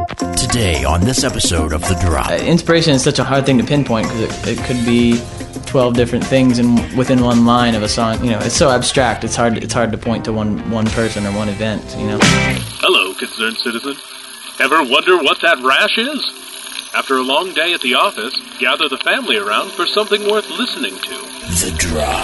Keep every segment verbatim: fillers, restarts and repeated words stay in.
Today on this episode of The Drop. Uh, inspiration is such a hard thing to pinpoint because it, it could be twelve different things in within one line of a song. You know, it's so abstract. It's hard. It's hard to point to one one person or one event. You know. Hello, concerned citizen. Ever wonder what that rash is? After a long day at the office, gather the family around for something worth listening to. The Drop.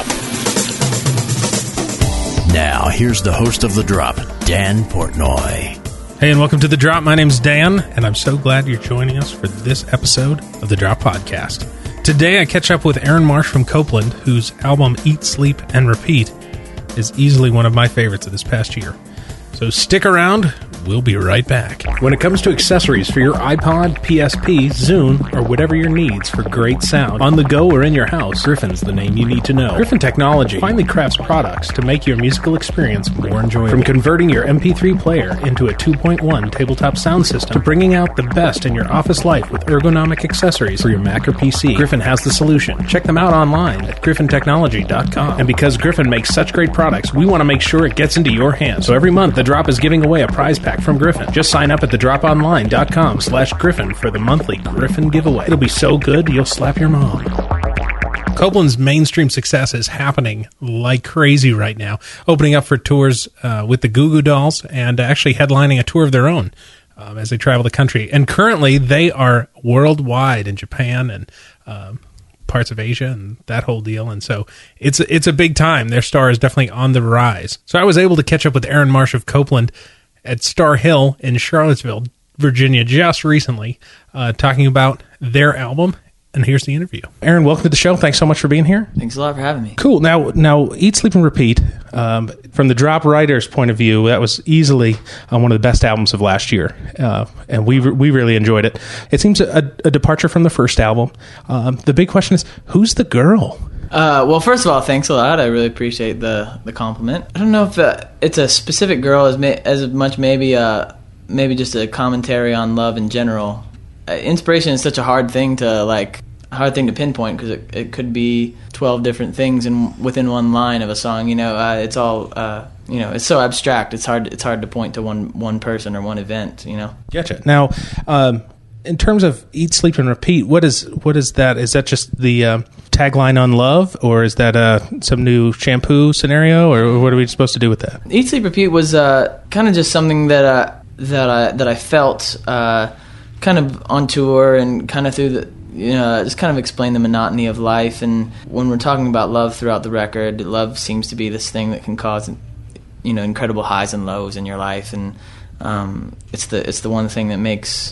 Now, here's the host of The Drop, Dan Portnoy. Hey, and welcome to The Drop. My name's Dan, and I'm so glad you're joining us for this episode of The Drop Podcast. Today, I catch up with Aaron Marsh from Copeland, whose album Eat, Sleep, and Repeat is easily one of my favorites of this past year. So stick around. We'll be right back. When it comes to accessories for your iPod, P S P, Zune, or whatever your needs for great sound, on the go or in your house, Griffin's the name you need to know. Griffin Technology finally crafts products to make your musical experience more enjoyable. From converting your M P three player into a two point one tabletop sound system to bringing out the best in your office life with ergonomic accessories for your Mac or P C, Griffin has the solution. Check them out online at griffin technology dot com. And because Griffin makes such great products, we want to make sure it gets into your hands. So every month, The Drop is giving away a prize pack from Griffin. Just sign up at the drop online dot com slash Griffin for the monthly Griffin giveaway. It'll be so good, you'll slap your mom. Copeland's mainstream success is happening like crazy right now, opening up for tours uh, with the Goo Goo Dolls and actually headlining a tour of their own um, as they travel the country. And currently, they are worldwide in Japan and um, parts of Asia and that whole deal. And so it's it's a big time. Their star is definitely on the rise. So I was able to catch up with Aaron Marsh of Copeland at Star Hill in Charlottesville, Virginia, just recently, uh, talking about their album. And here's the interview. Aaron, welcome to the show. Thanks so much for being here. Thanks a lot for having me. Cool. Now, now, Eat, Sleep, and Repeat, um, from the Drop writer's point of view, that was easily uh, one of the best albums of last year. Uh, and we we really enjoyed it. It seems a, a departure from the first album. Um, the big question is, who's the girl? Uh, well, first of all, thanks a lot. I really appreciate the, the compliment. I don't know if uh, it's a specific girl as ma- as much maybe uh, maybe just a commentary on love in general. Uh, inspiration is such a hard thing to like hard thing to pinpoint because it, it could be twelve different things in within one line of a song. You know, uh, it's all uh, you know. It's so abstract. It's hard. It's hard to point to one one person or one event. You know. Gotcha. Now, um, in terms of Eat, Sleep, and Repeat, what is what is that? Is that just the uh, tagline on love, or is that uh, some new shampoo scenario, or what are we supposed to do with that? Eat, Sleep, Repeat was uh, kind of just something that uh, that I that I felt uh, kind of on tour and kind of through the. You know, just kind of explain the monotony of life. And when we're talking about love throughout the record, love seems to be this thing that can cause, you know, incredible highs and lows in your life. And um, it's the it's the one thing that makes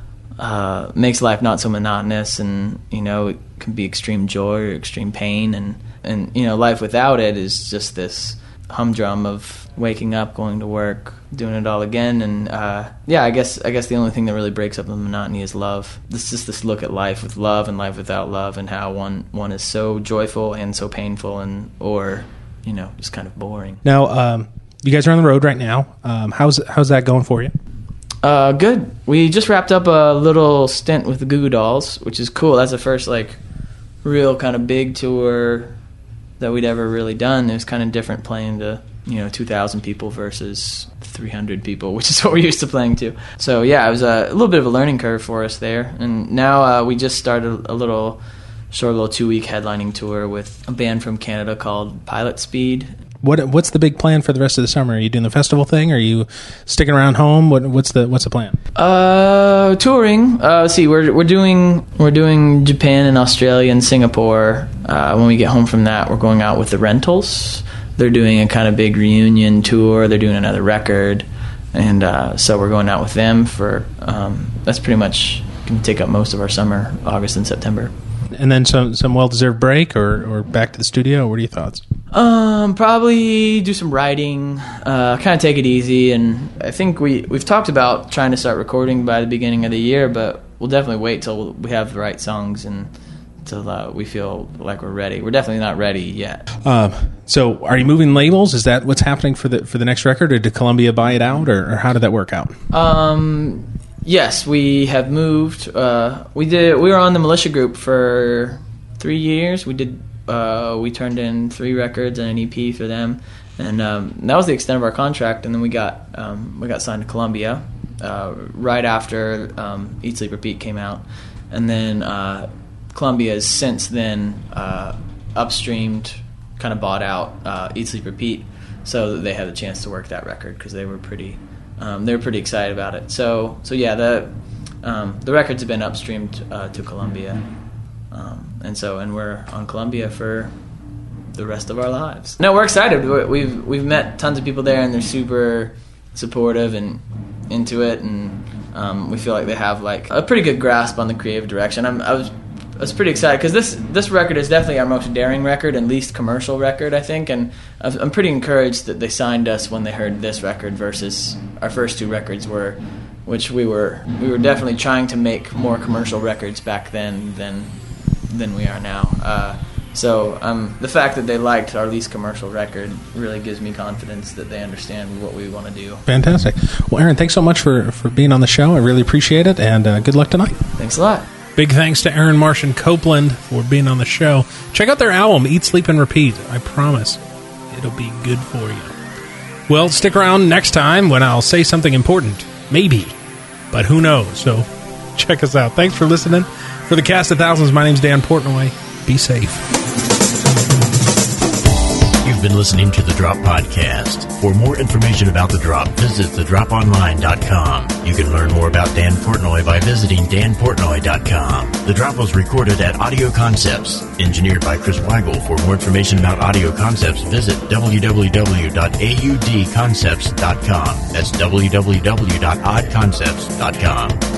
uh, makes life not so monotonous. And you know, it can be extreme joy or extreme pain. And and you know, life without it is just this humdrum of waking up, going to work, doing it all again, and uh, yeah, I guess I guess the only thing that really breaks up the monotony is love. This is just this look at life with love and life without love, and how one one is so joyful and so painful, and or you know, just kind of boring. Now, um, you guys are on the road right now. Um, how's how's that going for you? Uh, good. We just wrapped up a little stint with the Goo Goo Dolls, which is cool. That's the first like real kind of big tour that we'd ever really done. It was kind of different playing to, you know, two thousand people versus three hundred people, which is what we're used to playing to. So, yeah, it was a, a little bit of a learning curve for us there. And now uh, we just started a little short little two-week headlining tour with a band from Canada called Pilot Speed. What What's the big plan for the rest of the summer? Are you doing the festival thing? Are you sticking around home? What, what's the What's the plan? Uh, touring. Uh, let's see. We're we're doing we're doing Japan and Australia and Singapore. Uh, when we get home from that, we're going out with the Rentals. They're doing a kind of big reunion tour. They're doing another record, and uh, so we're going out with them for. Um, that's pretty much going to take up most of our summer, August and September. And then some some well deserved break, or, or back to the studio. What are your thoughts? Um, probably do some writing, uh, kind of take it easy, and I think we, we've talked about trying to start recording by the beginning of the year, but we'll definitely wait till we have the right songs and till uh, we feel like we're ready. We're definitely not ready yet. Um, so are you moving labels? Is that what's happening for the for the next record, or did Columbia buy it out, or, or how did that work out? Um, yes, we have moved. Uh, we did. We were on the Militia Group for three years. We did. Uh, we turned in three records and an E P for them, and um, that was the extent of our contract. And then we got um, we got signed to Columbia, uh, right after um, Eat, Sleep, Repeat came out. And then uh, Columbia has since then uh, upstreamed, kind of bought out uh, Eat, Sleep, Repeat, so that they had a chance to work that record because they were pretty um, they were pretty excited about it. So so yeah, the um, the records have been upstreamed uh, to Columbia, um, and so and we're on Columbia for the rest of our lives. No, we're excited. We're, we've we've met tons of people there, and they're super supportive and into it, and um, we feel like they have like a pretty good grasp on the creative direction. I'm, I was I was pretty excited because this this record is definitely our most daring record and least commercial record, I think, and I'm pretty encouraged that they signed us when they heard this record versus our first two records were, which we were we were definitely trying to make more commercial records back then than than we are now. Uh, So um, the fact that they liked our least commercial record really gives me confidence that they understand what we want to do. Fantastic. Well, Aaron, thanks so much for, for being on the show. I really appreciate it, and uh, good luck tonight. Thanks a lot. Big thanks to Aaron Marsh and Copeland for being on the show. Check out their album, Eat, Sleep, and Repeat. I promise it'll be good for you. Well, stick around next time when I'll say something important. Maybe. But who knows? So check us out. Thanks for listening. For the Cast of Thousands, my name's Dan Portnoy. Be safe. You've been listening to The Drop Podcast. For more information about The Drop, visit the drop online dot com. You can learn more about Dan Portnoy by visiting dan portnoy dot com. The Drop was recorded at Audio Concepts, engineered by Chris Weigel. For more information about Audio Concepts, visit w w w dot a u d concepts dot com. That's w w w dot odd concepts dot com.